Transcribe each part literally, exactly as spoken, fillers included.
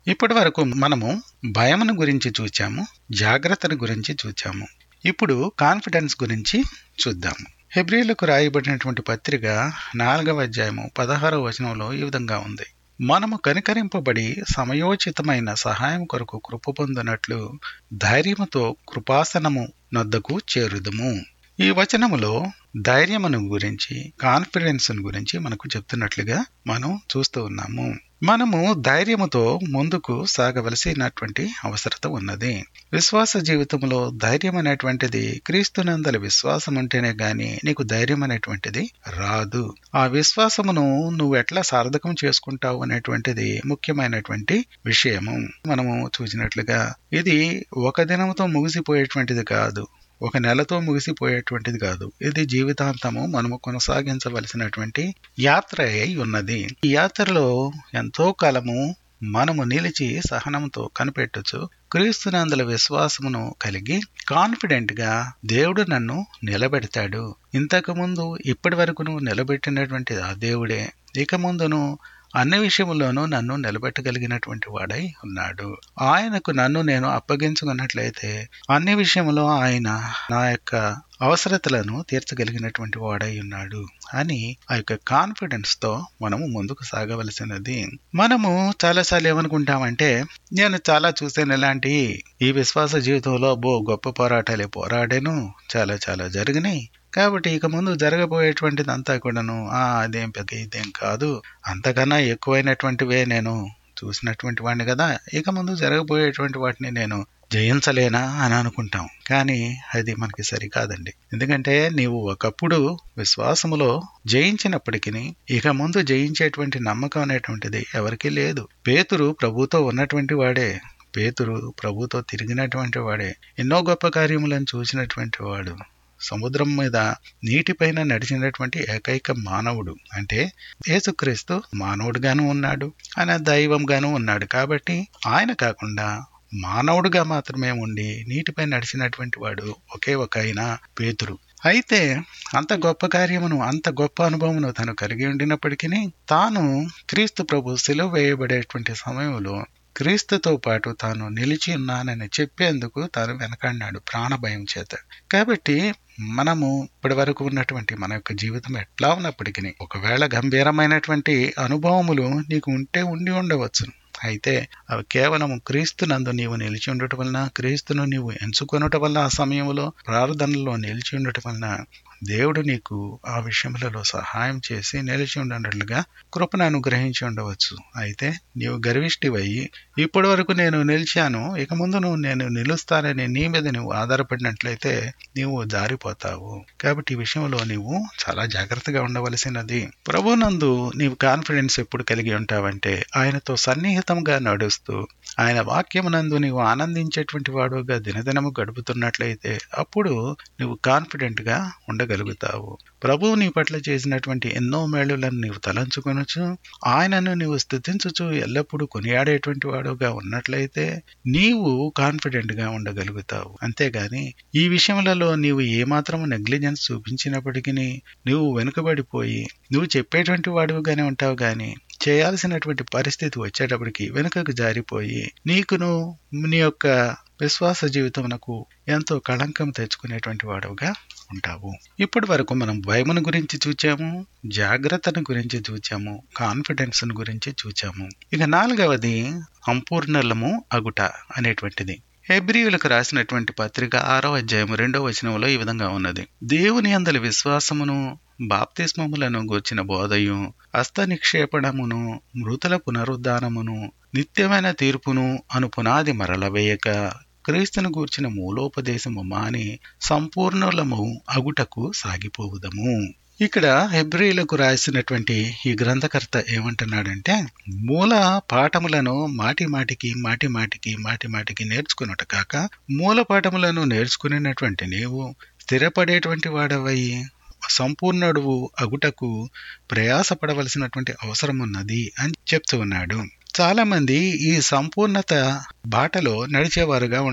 ఇప్పటి వరకు మనము భయమును గురించి చూచాము, జాగ్రత్తను గురించి చూచాము. ఇప్పుడు కాన్ఫిడెన్స్ గురించి చూద్దాము. హెబ్రీయులకు రాయబడినటువంటి పత్రిక నాలుగవ అధ్యాయము పదహారవ వచనంలో ఈ విధంగా ఉంది: మనము కనికరింపబడి సమయోచితమైన సహాయం కొరకు కృప పొందినట్లు ధైర్యముతో కృపాసనము నొద్దకు చేరుదుము. ఈ వచనములో ధైర్యమును గురించి, కాన్ఫిడెన్స్ గురించి మనకు చెప్తున్నట్లుగా మనం చూస్తూ ఉన్నాము. మనము ధైర్యముతో ముందుకు సాగవలసినటువంటి అవసరత ఉన్నది. విశ్వాస జీవితంలో ధైర్యం అనేటువంటిది క్రీస్తునందలి విశ్వాసం ఉంటేనే గాని నీకు ధైర్యం అనేటువంటిది రాదు. ఆ విశ్వాసమును నువ్వు ఎట్లా సార్థకం చేసుకుంటావు అనేటువంటిది ముఖ్యమైనటువంటి విషయము. మనము చూసినట్లుగా ఇది ఒక దినంతో ముగిసిపోయేటువంటిది కాదు, ఒక నెలతో ముగిసిపోయేటువంటిది కాదు. ఇది జీవితాంతము మనము కొనసాగించవలసినటువంటి యాత్ర అయి ఉన్నది. ఈ యాత్రలో ఎంతో కాలము మనము నిలిచి సహనంతో కనిపెట్టచ్చు క్రీస్తునందల విశ్వాసమును కలిగి కాన్ఫిడెంట్ గా దేవుడు నన్ను నిలబెడతాడు. ఇంతకు ముందు ఇప్పటి వరకును నిలబెట్టినటువంటి ఆ దేవుడే ఇక ముందును అన్ని విషయముల్లోనూ నన్ను నిలబెట్టగలిగినటువంటి వాడై ఉన్నాడు. ఆయనకు నన్ను నేను అప్పగించుకున్నట్లయితే అన్ని విషయంలో ఆయన నా యొక్క అవసరతలను తీర్చగలిగినటువంటి వాడై ఉన్నాడు అని ఆ యొక్క కాన్ఫిడెన్స్ తో మనము ముందుకు సాగవలసినది. మనము చాలాసార్లు ఏమనుకుంటామంటే, నేను చాలా చూసాను ఇలాంటి ఈ విశ్వాస జీవితంలో బో గొప్ప పోరాటాలే పోరాడాను, చాలా చాలా జరిగినాయి, కాబట్టి ఇక ముందు జరగబోయేటువంటిది అంతా కూడాను ఆ అదేం పెద్ద ఇదేం కాదు, అంతకన్నా ఎక్కువైనటువంటివే నేను చూసినటువంటి వాడిని కదా, ఇక ముందు జరగబోయేటువంటి వాటిని నేను జయించలేనా అని అనుకుంటాం. కానీ అది మనకి సరికాదండి. ఎందుకంటే నీవు ఒకప్పుడు విశ్వాసములో జయించినప్పటికీ ఇక ముందు జయించేటువంటి నమ్మకం అనేటువంటిది ఎవరికీ లేదు. పేతురు ప్రభుతో ఉన్నటువంటి వాడే, పేతురు ప్రభుతో తిరిగినటువంటి వాడే, ఎన్నో గొప్ప కార్యములను చూసినటువంటి వాడు, సముద్రం మీద నీటిపైన నడిచినటువంటి ఏకైక మానవుడు. అంటే యేసుక్రీస్తు మానవుడుగాను ఉన్నాడు, ఆయన దైవంగాను ఉన్నాడు. కాబట్టి ఆయన కాకుండా మానవుడుగా మాత్రమే ఉండి నీటిపై నడిచినటువంటి వాడు ఒకే ఒక ఆయన పేతురు. అయితే అంత గొప్ప కార్యమును, అంత గొప్ప అనుభవమును తను కలిగి ఉండినప్పటికీ తాను క్రీస్తు ప్రభు సిలువ వేయబడేటువంటి సమయంలో క్రీస్తుతో పాటు తాను నిలిచి ఉన్నానని చెప్పేందుకు తాను వెనకాడినాడు ప్రాణభయం చేత. కాబట్టి మనము ఇప్పటి వరకు ఉన్నటువంటి మన యొక్క జీవితం ఎట్లా ఉన్నప్పటికీ ఒకవేళ గంభీరమైనటువంటి అనుభవములు నీకు ఉంటే ఉండి ఉండవచ్చును. అయితే అవి కేవలం క్రీస్తునందు నీవు నిలిచి ఉండటం వలన, క్రీస్తును నీవు ఎంచుకొనటం వలన, ఆ సమయంలో ప్రార్థనలో నిలిచి ఉండటం వలన దేవుడు నీకు ఆ విషయములలో సహాయం చేసి నిలిచి ఉండేట్లుగా కృపను అనుగ్రహించి ఉండవచ్చు. అయితే నీవు గర్విష్టివయ్యి ఇప్పటి వరకు నేను నిలిచాను, ఇక ముందు నువ్వు నేను నిలుస్తానని నీ మీద నువ్వు ఆధారపడినట్లయితే నీవు జారిపోతావు. కాబట్టి ఈ విషయంలో నీవు చాలా జాగ్రత్తగా ఉండవలసినది. ప్రభునందు నీవు కాన్ఫిడెన్స్ ఎప్పుడు కలిగి ఉంటావంటే ఆయనతో సన్నిహితంగా నడుస్తూ ఆయన వాక్యమునందు నీవు ఆనందించేటువంటి వాడుగా దినదినము గడుపుతున్నట్లయితే అప్పుడు నువ్వు కాన్ఫిడెంట్ గా ఉండగలుగుతావు. ప్రభువు నీ పట్ల చేసినటువంటి ఎన్నో మేలులను నీవు తలంచుకొనొచ్చు, ఆయనను నీవు స్తుతించుచు ఎల్లప్పుడూ కొనియాడేటువంటి వాడుగా ఉన్నట్లయితే నీవు కాన్ఫిడెంట్ గా ఉండగలుగుతావు. అంతేగాని ఈ విషయములలో నీవు ఏమాత్రము నెగ్లిజెన్స్ చూపించినప్పటికీ నువ్వు వెనుకబడిపోయి నువ్వు చెప్పేటువంటి వాడుగానే ఉంటావు, గాని చేయాల్సినటువంటి పరిస్థితి వచ్చేటప్పటికి వెనుకకు జారిపోయి నీకును నీ యొక్క విశ్వాస జీవితమునకు ఎంతో కళంకం తెచ్చుకునేటువంటి వాడుగా ఉంటావు. ఇప్పటి వరకు మనం భయమును గురించి చూచాము, జాగ్రత్తను గురించి చూచాము, కాన్ఫిడెన్స్ గురించి చూచాము. ఇక నాలుగవది సంపూర్ణలము అగుట అనేటువంటిది. హెబ్రీయులకు రాసినటువంటి పత్రిక ఆరో అధ్యాయము రెండో వచనంలో ఈ విధంగా ఉన్నది: దేవుని యందలి విశ్వాసమును, బాప్తిస్మములను గూర్చిన బోధయు, హస్త నిక్షేపణమును, మృతుల పునరుద్ధానమును, నిత్యమైన తీర్పును అను పునాది మరలవేయక క్రీస్తును గూర్చిన మూలోపదేశము మాని సంపూర్ణులము అగుటకు సాగిపోవుదము. ఇక్కడ హెబ్రీయులకు రాసినటువంటి ఈ గ్రంథకర్త ఏమంటున్నాడంటే, మూల పాఠములను మాటి మాటికి మాటి మాటికి మాటి మాటికి నేర్చుకున్నట కాక మూల పాఠములను నేర్చుకునేటువంటి నీవు స్థిరపడేటువంటి వాడవై సంపూర్ణుడువు అగుటకు ప్రయాసపడవలసినటువంటి అవసరం ఉన్నది అని చెప్తూ ఉన్నాడు. చాలా మంది ఈ సంపూర్ణత బాటలో నడిచేవారుగా ఉండరు.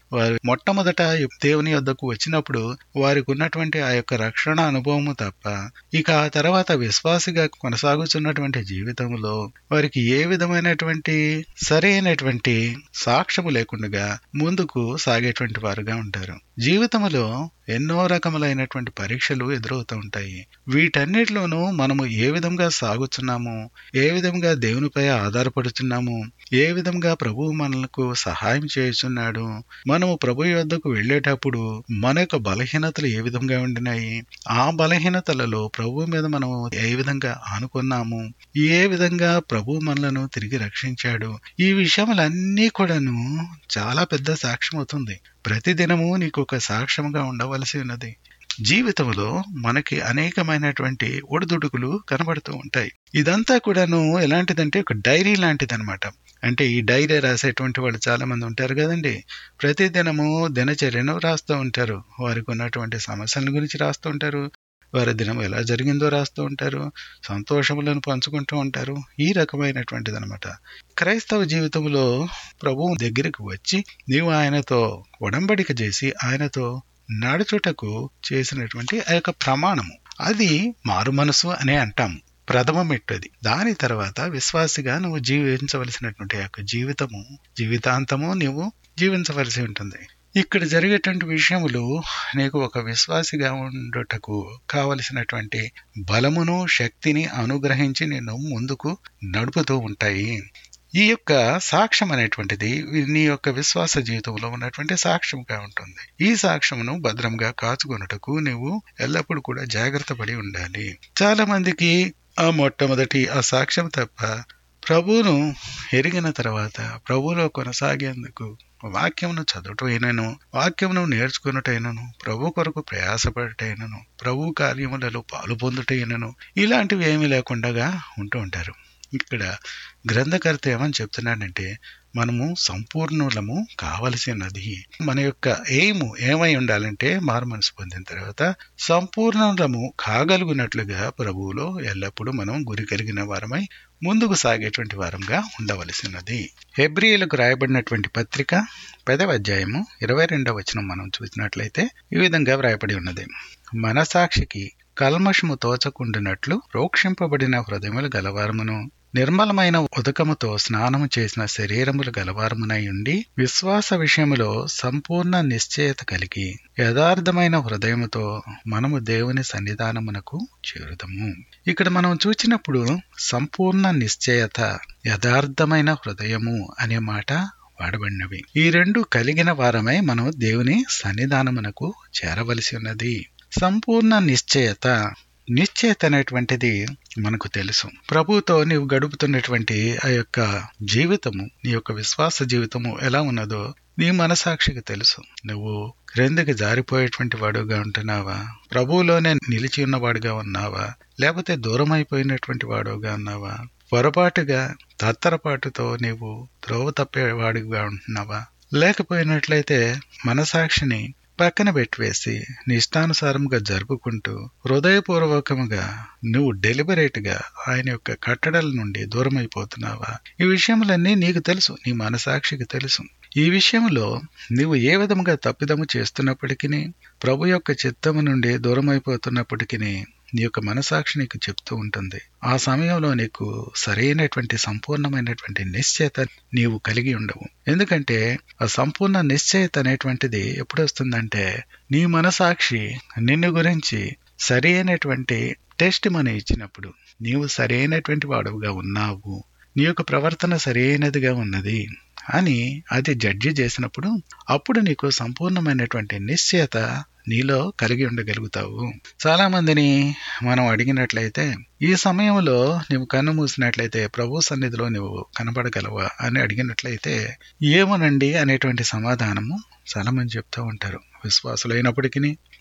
వారు మొట్టమొదట దేవుని యొద్దకు వచ్చినప్పుడు వారికి ఉన్నటువంటి ఆ యొక్క రక్షణ అనుభవము తప్ప ఇక ఆ తర్వాత విశ్వాసిగా కొనసాగుతున్నటువంటి జీవితంలో వారికి ఏ విధమైనటువంటి సరైనటువంటి సాక్ష్యము లేకుండా ముందుకు సాగేటువంటి వారుగా ఉంటారు. జీవితంలో ఎన్నో రకములైనటువంటి పరీక్షలు ఎదురవుతూ ఉంటాయి. వీటన్నిటిలోనూ మనము ఏ విధంగా సాగుతున్నాము, ఏ విధంగా దేవునిపై ఆధారపడుతున్నాము, ఏ విధంగా ప్రభువు మనకు సహాయం చేస్తున్నాడు, మనము ప్రభు యొద్దకు వెళ్ళేటప్పుడు మన యొక్క బలహీనతలు ఏ విధంగా ఉండినాయి, ఆ బలహీనతలలో ప్రభు మీద మనము ఏ విధంగా ఆనుకున్నాము, ఏ విధంగా ప్రభు మనలను తిరిగి రక్షించాడు, ఈ విషయములన్నీ కూడాను చాలా పెద్ద సాక్ష్యం అవుతుంది. ప్రతిదినము నీకు ఒక సాక్ష్యంగా ఉండవలసి ఉన్నది. జీవితంలో మనకి అనేకమైనటువంటి ఒడిదుడుకులు కనబడుతూ ఉంటాయి. ఇదంతా కూడాను ఎలాంటిదంటే ఒక డైరీ లాంటిది అనమాట. అంటే ఈ డైరీ రాసేటువంటి వాళ్ళు చాలా మంది ఉంటారు కదండి. ప్రతిదినము దినచర్యను రాస్తూ ఉంటారు. వారికి ఉన్నటువంటి సమస్యల గురించి రాస్తూ ఉంటారు, వారి దినం ఎలా జరిగిందో రాస్తూ ఉంటారు, సంతోషములను పంచుకుంటూ ఉంటారు. ఈ రకమైనటువంటిది అనమాట. క్రైస్తవ జీవితంలో ప్రభువు దగ్గరికి వచ్చి నీవు ఆయనతో ఒడంబడిక చేసి ఆయనతో నడుచుటకు చేసినటువంటి ఆ యొక్క ప్రమాణము, అది మారు మనసు అనే అంటాము. ప్రథమ మెట్టది. దాని తర్వాత విశ్వాసిగా నువ్వు జీవించవలసినటువంటి ఆ యొక్క జీవితము, జీవితాంతము నువ్వు జీవించవలసి ఉంటుంది. ఇక్కడ జరిగేటువంటి విషయములు నీకు ఒక విశ్వాసిగా ఉండుటకు కావలసినటువంటి బలమును శక్తిని అనుగ్రహించి నిన్ను ముందుకు నడుపుతూ ఉంటాయి. ఈ యొక్క సాక్ష్యం అనేటువంటిది నీ యొక్క విశ్వాస జీవితంలో ఉన్నటువంటి సాక్ష్యంగా ఉంటుంది. ఈ సాక్ష్యమును భద్రంగా కాచుకొనుటకు నువ్వు ఎల్లప్పుడూ కూడా జాగ్రత్త పడి ఉండాలి. చాలా మందికి ఆ మొట్టమొదటి ఆ సాక్ష్యం తప్ప ప్రభువును ఎరిగిన తర్వాత ప్రభువులో కొనసాగేందుకు వాక్యమును చదువుటైనను, వాక్యమును నేర్చుకున్నటైనను, ప్రభు కొరకు ప్రయాసపడటైనను, ప్రభు కార్యములలో పాలు పొందుటైనను ఇలాంటివి ఏమీ లేకుండా ఉంటూ ఉంటారు. ఇక్కడ గ్రంథకర్త ఏమని చెప్తున్నాడంటే మనము సంపూర్ణులము కావలసి ఉన్నది. మన యొక్క ఎయిమ్ ఏమై ఉండాలంటే మారు మనసు పొందిన తర్వాత సంపూర్ణులము కాగలుగునట్లుగా ప్రభువులో ఎల్లప్పుడూ మనం గురి కలిగిన వారమై ముందుకు సాగేటువంటి వారంగా ఉండవలసినది. హెబ్రీయులకు రాయబడినటువంటి పత్రిక పదవ అధ్యాయము ఇరవై రెండవ వచనం మనం చూసినట్లయితే ఈ విధంగా వ్రాయబడి ఉన్నది. మనసాక్షికి కల్మషము తోచకుండునట్లు రోక్షింపబడిన హృదయములు గలవారమును, నిర్మలమైన ఉదకముతో స్నానము చేసిన శరీరములు గలవారమునై ఉండి విశ్వాస విషయములో సంపూర్ణ నిశ్చయత కలిగి యథార్థమైన హృదయముతో మనము దేవుని సన్నిధానమునకు చేరుదము. ఇక్కడ మనం చూచినప్పుడు సంపూర్ణ నిశ్చయత, యథార్థమైన హృదయము అనే మాట వాడబడినవి. ఈ రెండు కలిగిన వారమై మనం దేవుని సన్నిధానమునకు చేరవలసి ఉన్నది. సంపూర్ణ నిశ్చయత, నిశ్చయత అనేటువంటిది మనకు తెలుసు. ప్రభువుతో నీవు గడుపుతున్నటువంటి ఆ యొక్క జీవితము, నీ యొక్క విశ్వాస జీవితము ఎలా ఉన్నదో నీ మనసాక్షికి తెలుసు. నువ్వు క్రిందకి జారిపోయేటువంటి వాడుగా ఉంటున్నావా, ప్రభువులోనే నిలిచి ఉన్నవాడుగా ఉన్నావా, లేకపోతే దూరం అయిపోయినటువంటి వాడుగా ఉన్నావా, పొరపాటుగా తత్తరపాటుతో నీవు త్రోవ తప్పేవాడిగా ఉంటున్నావా, లేకపోయినట్లయితే మనసాక్షిని పక్కన పెట్టివేసి నీ ఇష్టానుసారంగా జరుపుకుంటూ హృదయపూర్వకముగా నువ్వు డెలిబరేట్ గా ఆయన యొక్క కట్టడల నుండి దూరం అయిపోతున్నావా? ఈ విషయములన్నీ నీకు తెలుసు, నీ మనసాక్షికి తెలుసు. ఈ విషయంలో నీవు ఏ విధముగా తప్పిదము చేస్తున్నప్పటికీ, ప్రభు యొక్క చిత్తము నుండి దూరం అయిపోతున్నప్పటికీ నీ యొక్క మనసాక్షి నీకు చెప్తూ ఉంటుంది. ఆ సమయంలో నీకు సరైనటువంటి సంపూర్ణమైనటువంటి నిశ్చయత నీవు కలిగి ఉండవు. ఎందుకంటే ఆ సంపూర్ణ నిశ్చయత అనేటువంటిది ఎప్పుడు వస్తుందంటే నీ మనసాక్షి నిన్ను గురించి సరైనటువంటి టెస్ట్ మనీ ఇచ్చినప్పుడు, నీవు సరైనటువంటి వాడుగా ఉన్నావు, నీ యొక్క ప్రవర్తన సరైనదిగా ఉన్నది అని అది జడ్జి చేసినప్పుడు అప్పుడు నీకు సంపూర్ణమైనటువంటి నిశ్చయత నీలో కలిగి ఉండగలుగుతావు. చాలా మందిని మనం అడిగినట్లయితే ఈ సమయంలో నువ్వు కన్ను మూసినట్లయితే ప్రభు సన్నిధిలో నువ్వు కనపడగలవా అని అడిగినట్లయితే ఏమోనండి అనేటువంటి సమాధానము చాలా మంది చెప్తూ ఉంటారు. విశ్వాసులైనప్పటికీ,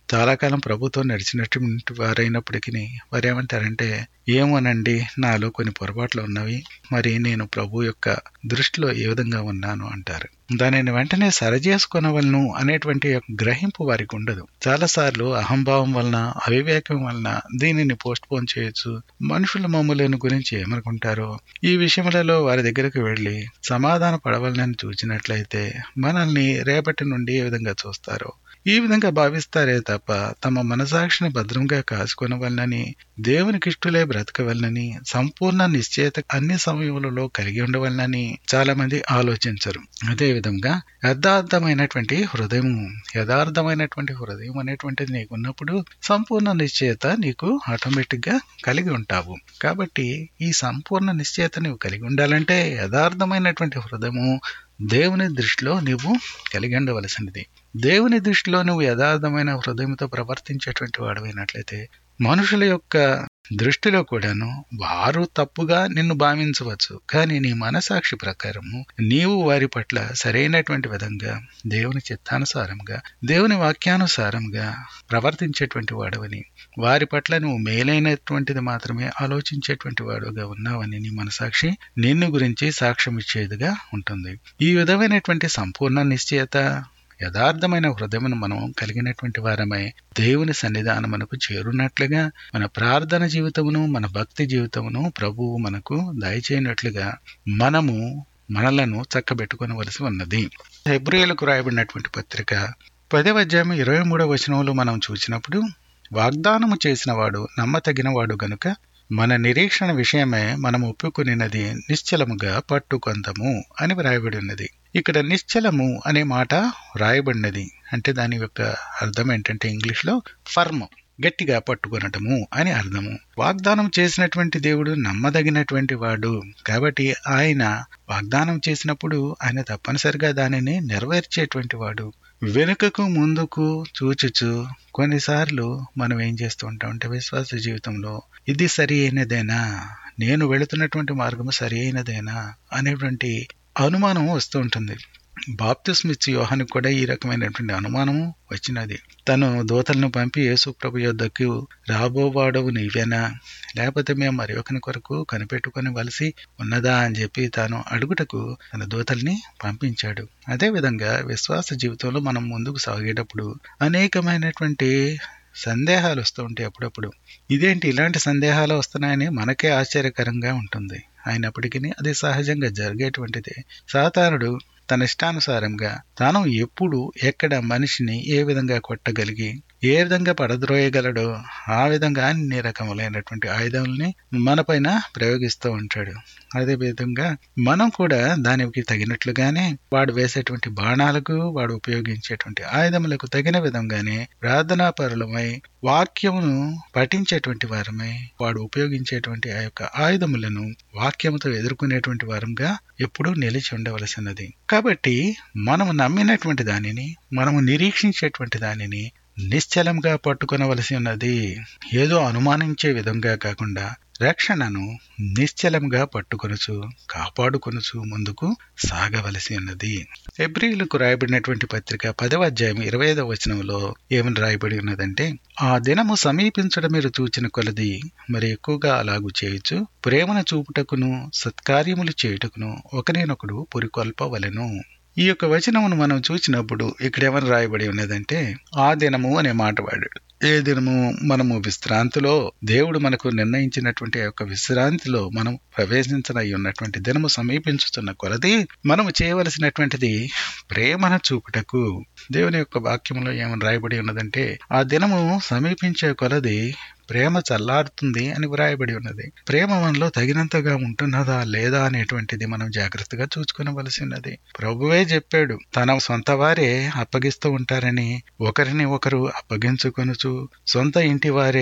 చాలా కాలం ప్రభుతో నడిచినటువంటి వారైనప్పటికీ వారు ఏమంటారంటే, ఏమోనండి, నాలో కొన్ని పొరపాట్లు ఉన్నవి, మరి నేను ప్రభు యొక్క దృష్టిలో ఏ విధంగా ఉన్నాను అంటారు. దానిని వెంటనే సరిచేసుకొనవలను అనేటువంటి గ్రహింపు వారికి ఉండదు. చాలాసార్లు అహంభావం వలన, అవివేకం వలన దీనిని పోస్ట్ పోన్ చేయొచ్చు. మనుషుల మమ్ములను గురించి ఏమనుకుంటారో ఈ విషయములలో వారి దగ్గరకు వెళ్లి సమాధాన పడవలనని చూచినట్లయితే మనల్ని రేపటి నుండి ఏ విధంగా చూస్తారో ఈ విధంగా భావిస్తారే తప్ప తమ మనసాక్షిని భద్రంగా కాచుకొనవలనని, దేవునికి ఇష్టలే బ్రతకవలనని, సంపూర్ణ నిశ్చయత అన్ని సమయములలో కలిగి ఉండవలనని చాలా మంది ఆలోచించరు. అదే విధంగా యథార్థమైనటువంటి హృదయం యథార్థమైనటువంటి హృదయం అనేటువంటిది నీకు ఉన్నప్పుడు సంపూర్ణ నిశ్చయత నీకు ఆటోమేటిక్ గా కలిగి ఉంటావు. కాబట్టి ఈ సంపూర్ణ నిశ్చయత నువ్వు కలిగి ఉండాలంటే యథార్థమైనటువంటి హృదయము దేవుని దృష్టిలో నువ్వు కలిగి ఉండవలసినది. దేవుని దృష్టిలో నువ్వు యథార్థమైన హృదయంతో ప్రవర్తించేటువంటి వాడమైనట్లయితే మనుషుల యొక్క దృష్టిలో కూడాను వారు తప్పుగా నిన్ను భావించవచ్చు, కానీ నీ మనసాక్షి ప్రకారము నీవు వారి పట్ల సరైనటువంటి విధంగా దేవుని చిత్తానుసారంగా దేవుని వాక్యానుసారంగా ప్రవర్తించేటువంటి వాడవని, వారి పట్ల నువ్వు మేలైనటువంటిది మాత్రమే ఆలోచించేటువంటి వాడుగా ఉన్నావని నీ మనసాక్షి నిన్ను గురించి సాక్ష్యం ఇచ్చేదిగా ఉంటుంది. ఈ విధమైనటువంటి సంపూర్ణ నిశ్చయత యథార్థమైన హృదయమును మనం కలిగినటువంటి వారమై దేవుని సన్నిధానమునకు చేరున్నట్లుగా మన ప్రార్థన జీవితమును మన భక్తి జీవితమును ప్రభువు మనకు దయచేయనట్లుగా మనము మనలను చక్కబెట్టుకొనవలసి ఉన్నది. హెబ్రీయులకు రాయబడినటువంటి పత్రిక పదవ అధ్యాయం ఇరవై మూడవ వచనంలో మనం చూసినప్పుడు, వాగ్దానము చేసిన వాడు నమ్మతగిన వాడు గనుక మన నిరీక్షణ విషయమే మనం ఒప్పుకొనినది నిశ్చలముగా పట్టుకొందము అని వ్రాయబడి ఉన్నది. ఇక్కడ నిశ్చలము అనే మాట వ్రాయబడినది అంటే దాని యొక్క అర్థం ఏంటంటే ఇంగ్లీష్ లో ఫర్మ్, గట్టిగా పట్టుకొనటము అని అర్థము. వాగ్దానం చేసినటువంటి దేవుడు నమ్మదగినటువంటి వాడు కాబట్టి ఆయన వాగ్దానం చేసినప్పుడు ఆయన తప్పనిసరిగా దానిని నెరవేర్చేటువంటి వాడు. వెనుకకు ముందుకు చూచుచు కొన్నిసార్లు మనం ఏం చేస్తూ ఉంటాం అంటే విశ్వాస జీవితంలో ఇది సరి అయినదేనా, నేను వెళుతున్నటువంటి మార్గము సరి అయినదేనా అనేటువంటి అనుమానం వస్తూ ఉంటుంది. బాప్తిస్మ ఇచ్చే యోహానుకు కూడా ఈ రకమైనటువంటి అనుమానము వచ్చినది. తను దూతలను పంపి యేసు ప్రభు యొద్దకు రాబోవాడవు నీవేనా, లేకపోతే మేము మరి ఒకరి కొరకు కనిపెట్టుకుని వలసి ఉన్నదా అని చెప్పి తాను అడుగుటకు తన దూతల్ని పంపించాడు. అదే విధంగా విశ్వాస జీవితంలో మనం ముందుకు సాగేటప్పుడు అనేకమైనటువంటి సందేహాలు వస్తూ ఉంటాయి. అప్పుడప్పుడు ఇదేంటి ఇలాంటి సందేహాలు వస్తున్నాయని మనకే ఆశ్చర్యకరంగా ఉంటుంది. అయినప్పటికీ అది సహజంగా జరిగేటువంటిది. సాతానుడు తన ఇష్టానుసారంగా తాను ఎప్పుడు ఎక్కడ మనిషిని ఏ విధంగా కొట్టగలిగి ఏ విధంగా పడద్రోయగలడో ఆ విధంగా అన్ని రకములైనటువంటి ఆయుధాలని మన పైన ప్రయోగిస్తూ ఉంటాడు. అదే విధంగా మనం కూడా దానికి తగినట్లుగానే వాడు వేసేటువంటి బాణాలకు వాడు ఉపయోగించేటువంటి ఆయుధములకు తగిన విధంగానే ప్రార్థనాపరులమై వాక్యమును పఠించేటువంటి వారమై వాడు ఉపయోగించేటువంటి ఆ యొక్క ఆయుధములను వాక్యముతో ఎదుర్కొనేటువంటి వారంగా ఎప్పుడూ నిలిచి ఉండవలసినది. కాబట్టి మనము నమ్మినటువంటి దానిని మనము నిరీక్షించేటువంటి దానిని నిశ్చలంగా పట్టుకొనవలసి ఉన్నది. ఏదో అనుమానించే విధంగా కాకుండా రక్షణను నిశ్చలంగా పట్టుకొనుచు కాపాడుకొనుచు ముందుకు సాగవలసి ఉన్నది. హెబ్రీయులకు రాయబడినటువంటి పత్రిక పదవ అధ్యాయం ఇరవై ఐదవ వచనంలో ఏమని రాయబడి ఉన్నదంటే, ఆ దినము సమీపించడం మీరు చూచిన కొలది మరి ఎక్కువగా అలాగూ చేయొచ్చు, ప్రేమను చూపుటకును సత్కార్యములు చేయుటకును ఒకరినొకడు పురికొల్పవలెను. ఈ యొక్క వచనమును మనం చూసినప్పుడు ఇక్కడ ఏమని రాయబడి ఉన్నదంటే ఆ దినము అనే మాట వాడాడు. ఏ దినము? మనము విశ్రాంతిలో దేవుడు మనకు నిర్ణయించినటువంటి ఆ యొక్క విశ్రాంతిలో మనం ప్రవేశించనై ఉన్నటువంటి దినము సమీపించుతున్న కొలది మనము చేయవలసినటువంటిది ప్రేమను చూపుటకు. దేవుని యొక్క వాక్యంలో ఏమని రాయబడి ఉన్నదంటే ఆ దినము సమీపించే కొలది ప్రేమ చల్లారుతుంది అని వ్రాయబడి ఉన్నది. ప్రేమ మనలో తగినంతగా ఉంటున్నదా లేదా అనేటువంటిది మనం జాగ్రత్తగా చూసుకునవలసి ఉన్నది. ప్రభువే చెప్పాడు, తన సొంత వారే అప్పగిస్తూ ఉంటారని, ఒకరిని ఒకరు అప్పగించుకొనుచు సొంత ఇంటి వారే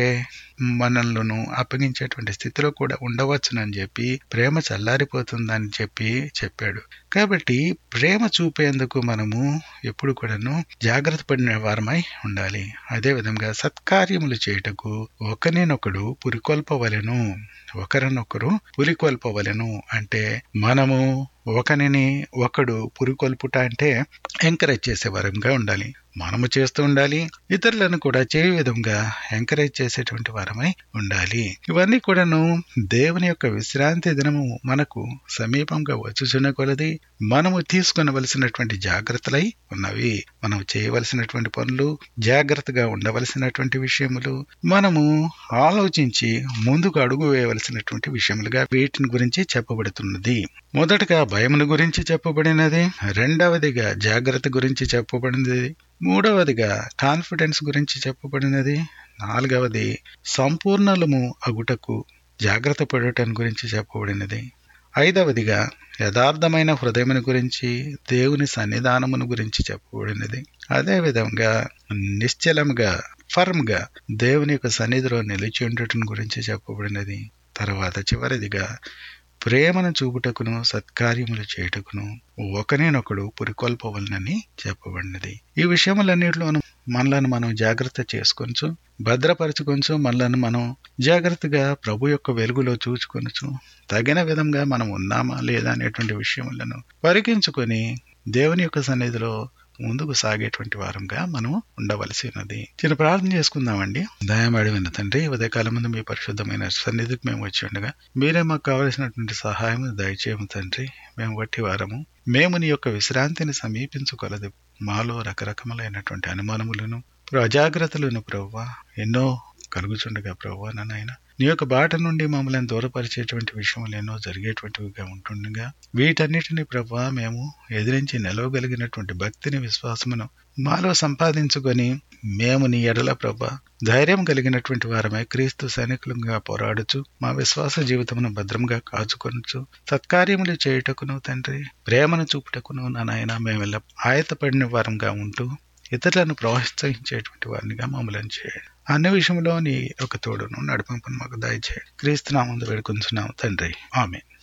మనలను అప్పగించేటువంటి స్థితిలో కూడా ఉండవచ్చునని చెప్పి ప్రేమ చల్లారిపోతుందని చెప్పి చెప్పాడు. కాబట్టి ప్రేమ చూపేందుకు మనము ఎప్పుడు కూడాను జాగ్రత్త పడిన వారమై ఉండాలి. అదే విధంగా సత్కార్యములు చేయుటకు ఒకరినొకడు పురికొల్పవలెను. ఒకరినొకరు పురికొల్పవలెను అంటే మనము ఒకనిని ఒకడు పురికొల్పుట అంటే ఎంకరేజ్ చేసే వరంగా ఉండాలి. మనము చేస్తూ ఉండాలి, ఇతరులను కూడా చేయే విధంగా ఎంకరేజ్ చేసేటువంటి వారమై ఉండాలి. ఇవన్నీ కూడాను దేవుని యొక్క విశ్రాంతి దినము మనకు సమీపంగా వచ్చుచున్న కొలది మనము తీసుకొనవలసినటువంటి జాగ్రత్తలై ఉన్నవి. మనం చేయవలసినటువంటి పనులు, జాగ్రత్తగా ఉండవలసినటువంటి విషయములు, మనము ఆలోచించి ముందుకు అడుగు వేయవలసినటువంటి విషయములుగా వీటిని గురించి చెప్పబడుతున్నది. మొదటగా భయమును గురించి చెప్పబడినది, రెండవదిగా జాగ్రత్త గురించి చెప్పబడినది, మూడవదిగా కాన్ఫిడెన్స్ గురించి చెప్పబడినది, నాలుగవది సంపూర్ణలము అగుటకు జాగ్రత్త పడటం గురించి చెప్పబడినది, ఐదవదిగా యథార్థమైన హృదయమును గురించి, దేవుని సన్నిధానమును గురించి చెప్పబడినది, అదేవిధంగా నిశ్చలముగా ఫర్మ్గా దేవుని యొక్క సన్నిధిలో నిలిచి ఉండటం గురించి చెప్పబడినది. తర్వాత చివరిదిగా ప్రేమను చూపుటకును సత్కార్యములు చేయుటకును ఒకరినొకడు పురికొల్పవలనని చెప్పబడినది. ఈ విషయములన్నిటిలోనూ మనలను మనం జాగ్రత్త చేసుకొనచ్చు, భద్రపరచుకొనచ్చు, మనలను మనం జాగ్రత్తగా ప్రభు యొక్క వెలుగులో చూచుకొనచ్చు, తగిన విధంగా మనం ఉన్నామా లేదా అనేటువంటి విషయములను పరికించుకొని దేవుని యొక్క సన్నిధిలో ముందుకు సాగేటువంటి వారంగా మనం ఉండవలసినది. చిన్న ప్రార్థన చేసుకుందామండి. దయమాడి విన్న తండ్రి, ఉదయకాలం ముందు మీ పరిశుద్ధమైన సన్నిధికి మేము వచ్చి ఉండగా మీరే మాకు కావలసినటువంటి సహాయం దయచేయము తండ్రి. మేము వట్టి వారము, మేము నీ యొక్క విశ్రాంతిని సమీపించుకొలదు. మాలో రకరకములైనటువంటి అనుమానములను, అజాగ్రత్తలను ప్రభువా ఎన్నో కలుగుచుండగా ప్రభువా నాయన నీ యొక్క బాట నుండి మమ్మల్ని దూరపరిచేటువంటి విషయములు ఎన్నో జరిగేటువంటివిగా ఉంటుండగా వీటన్నిటిని ప్రభువా మేము ఎదిరించి నిలవగలిగినటువంటి భక్తిని, విశ్వాసమును మాలో సంపాదించుకొని మేము నీ ఎడల ప్రభువా ధైర్యం కలిగినటువంటి వారమై క్రీస్తు సైనికులుగా పోరాడుచు మా విశ్వాస జీవితమును భద్రంగా కాచుకొనచ్చు, సత్కార్యములు చేయుటకును తండ్రి, ప్రేమను చూపుటకును నా నాయన మేము ఆయతపడిన వారంగా ఉంటూ ఇతరులను ప్రోత్సహించేటువంటి వారినిగా మమ్మల్ని చేయండి. అన్ని విషయంలో నీ ఒక తోడును నడిపింపును మాకు దయచేయండి. క్రీస్తు నామమున వేడుకొంచున్నాము తండ్రి, ఆమేన్.